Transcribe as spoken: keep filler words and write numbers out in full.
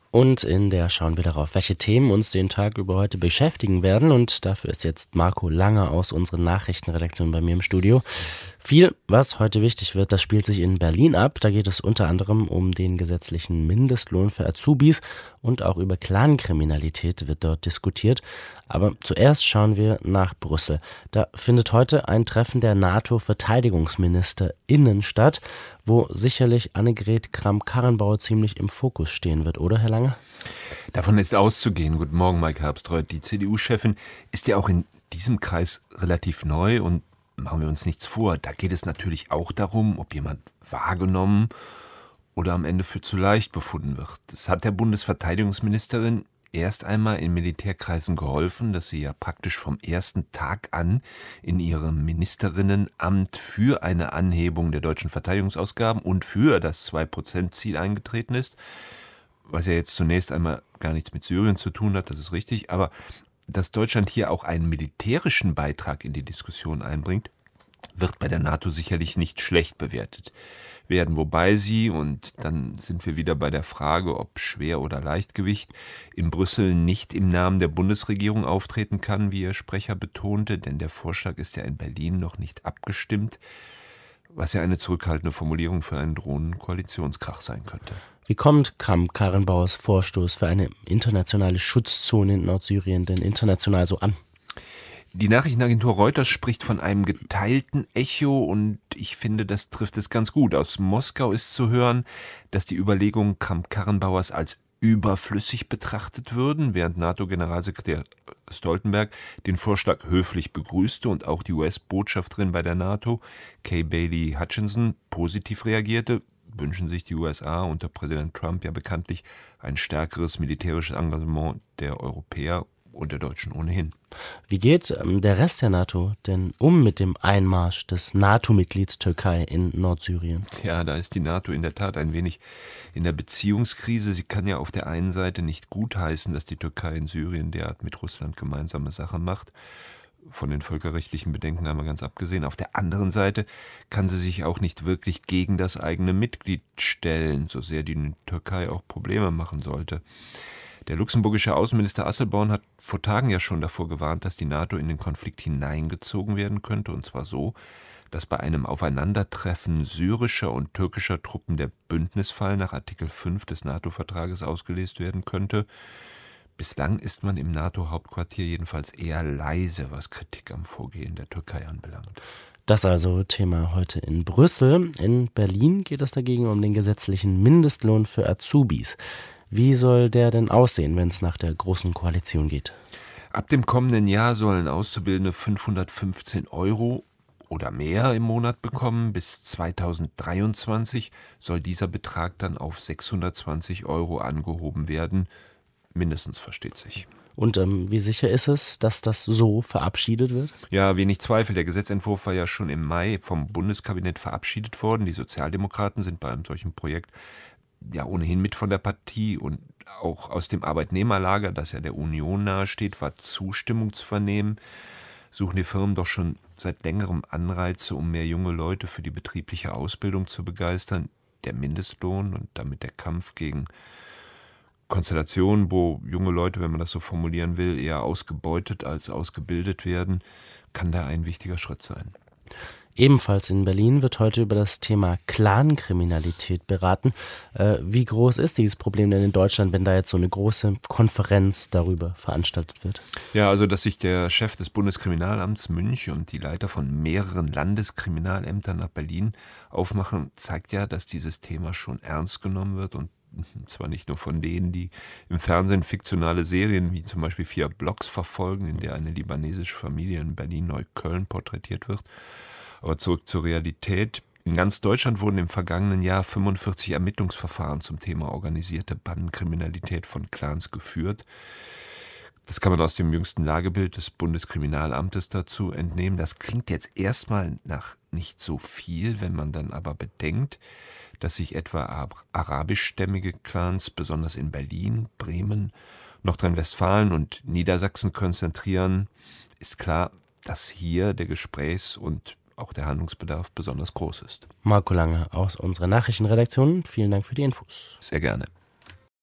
Und in der schauen wir darauf, welche Themen uns den Tag über heute beschäftigen werden. Und dafür ist jetzt Marco Lange aus unserer Nachrichtenredaktion bei mir im Studio. Viel, was heute wichtig wird, das spielt sich in Berlin ab. Da geht es unter anderem um den gesetzlichen Mindestlohn für Azubis und auch über Clankriminalität wird dort diskutiert. Aber zuerst schauen wir nach Brüssel. Da findet heute ein Treffen der NATO-VerteidigungsministerInnen statt, wo sicherlich Annegret Kramp-Karrenbauer ziemlich im Fokus stehen wird, oder Herr Lange? Davon ist auszugehen. Guten Morgen, Mike Herbstreuth. Die C D U-Chefin ist ja auch in diesem Kreis relativ neu und machen wir uns nichts vor. Da geht es natürlich auch darum, ob jemand wahrgenommen oder am Ende für zu leicht befunden wird. Das hat der Bundesverteidigungsministerin erst einmal in Militärkreisen geholfen, dass sie ja praktisch vom ersten Tag an in ihrem Ministerinnenamt für eine Anhebung der deutschen Verteidigungsausgaben und für das zwei Prozent Ziel eingetreten ist, was ja jetzt zunächst einmal gar nichts mit Syrien zu tun hat, das ist richtig, aber dass Deutschland hier auch einen militärischen Beitrag in die Diskussion einbringt, wird bei der NATO sicherlich nicht schlecht bewertet werden, wobei sie, und dann sind wir wieder bei der Frage, ob Schwer- oder Leichtgewicht, in Brüssel nicht im Namen der Bundesregierung auftreten kann, wie ihr Sprecher betonte, denn der Vorschlag ist ja in Berlin noch nicht abgestimmt, was ja eine zurückhaltende Formulierung für einen drohenden Koalitionskrach sein könnte. Wie kommt Kramp-Karrenbauers Vorstoß für eine internationale Schutzzone in Nordsyrien denn international so an? Die Nachrichtenagentur Reuters spricht von einem geteilten Echo und ich finde, das trifft es ganz gut. Aus Moskau ist zu hören, dass die Überlegungen Kramp-Karrenbauers als überflüssig betrachtet würden, während NATO-Generalsekretär Stoltenberg den Vorschlag höflich begrüßte und auch die U S-Botschafterin bei der NATO, Kay Bailey Hutchinson, positiv reagierte. Wünschen sich die U S A unter Präsident Trump ja bekanntlich ein stärkeres militärisches Engagement der Europäer und der Deutschen ohnehin. Wie geht ähm, der Rest der NATO denn um mit dem Einmarsch des NATO-Mitglieds Türkei in Nordsyrien? Ja, da ist die NATO in der Tat ein wenig in der Beziehungskrise. Sie kann ja auf der einen Seite nicht gutheißen, dass die Türkei in Syrien derart mit Russland gemeinsame Sache macht. Von den völkerrechtlichen Bedenken einmal ganz abgesehen. Auf der anderen Seite kann sie sich auch nicht wirklich gegen das eigene Mitglied stellen, so sehr die Türkei auch Probleme machen sollte. Der luxemburgische Außenminister Asselborn hat vor Tagen ja schon davor gewarnt, dass die NATO in den Konflikt hineingezogen werden könnte, und zwar so, dass bei einem Aufeinandertreffen syrischer und türkischer Truppen der Bündnisfall nach Artikel fünf des NATO-Vertrages ausgelöst werden könnte. Bislang ist man im NATO-Hauptquartier jedenfalls eher leise, was Kritik am Vorgehen der Türkei anbelangt. Das also Thema heute in Brüssel. In Berlin geht es dagegen um den gesetzlichen Mindestlohn für Azubis. Wie soll der denn aussehen, wenn es nach der Großen Koalition geht? Ab dem kommenden Jahr sollen Auszubildende fünfhundertfünfzehn Euro oder mehr im Monat bekommen. Bis zweitausenddreiundzwanzig soll dieser Betrag dann auf sechshundertzwanzig Euro angehoben werden. Mindestens, versteht sich. Und ähm, wie sicher ist es, dass das so verabschiedet wird? Ja, wenig Zweifel. Der Gesetzentwurf war ja schon im Mai vom Bundeskabinett verabschiedet worden. Die Sozialdemokraten sind bei einem solchen Projekt ja ohnehin mit von der Partie und auch aus dem Arbeitnehmerlager, das ja der Union nahesteht, war Zustimmung zu vernehmen. Suchen die Firmen doch schon seit längerem Anreize, um mehr junge Leute für die betriebliche Ausbildung zu begeistern. Der Mindestlohn und damit der Kampf gegen Konstellationen, wo junge Leute, wenn man das so formulieren will, eher ausgebeutet als ausgebildet werden, kann da ein wichtiger Schritt sein. Ebenfalls in Berlin wird heute über das Thema Clankriminalität beraten. Äh, wie groß ist dieses Problem denn in Deutschland, wenn da jetzt so eine große Konferenz darüber veranstaltet wird? Ja, also dass sich der Chef des Bundeskriminalamts Münch und die Leiter von mehreren Landeskriminalämtern nach Berlin aufmachen, zeigt ja, dass dieses Thema schon ernst genommen wird und zwar nicht nur von denen, die im Fernsehen fiktionale Serien wie zum Beispiel Vier Blocks verfolgen, in der eine libanesische Familie in Berlin-Neukölln porträtiert wird. Aber zurück zur Realität. In ganz Deutschland wurden im vergangenen Jahr fünfundvierzig Ermittlungsverfahren zum Thema organisierte Bandenkriminalität von Clans geführt. Das kann man aus dem jüngsten Lagebild des Bundeskriminalamtes dazu entnehmen. Das klingt jetzt erstmal nach nicht so viel, wenn man dann aber bedenkt, dass sich etwa arabischstämmige Clans besonders in Berlin, Bremen, Nordrhein-Westfalen und Niedersachsen konzentrieren, ist klar, dass hier der Gesprächs- und auch der Handlungsbedarf besonders groß ist. Marco Lange aus unserer Nachrichtenredaktion, vielen Dank für die Infos. Sehr gerne.